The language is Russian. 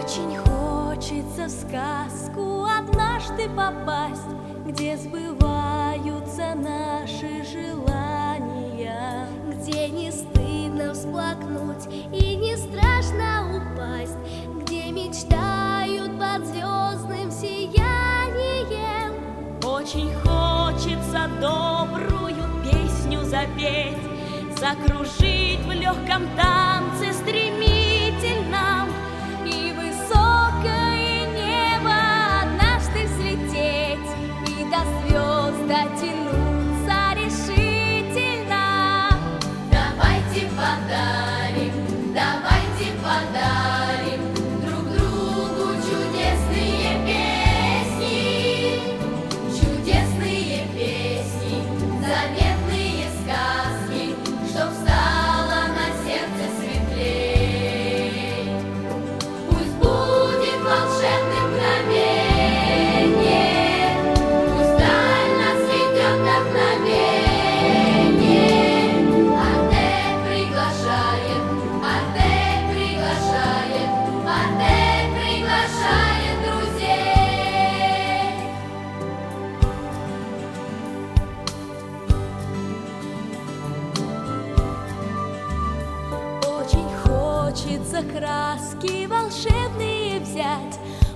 Очень хочется в сказку однажды попасть, где сбываются наши желания, где не стыдно всплакнуть и не страшно упасть, где мечтают под звездным сиянием. Очень хочется добрую песню запеть, закружить в легком танце стремительном, и высокое небо однажды взлететь, и до звезд дотянуться решительно. Давайте подарим друг другу чудесные песни, заветные сказки, чтоб стало на сердце светлей. Пусть будет волшебным мгновенье, пусть вдаль нас ведет вдохновенье. Артек приглашает друзей. Очень хочется краски волшебные взять,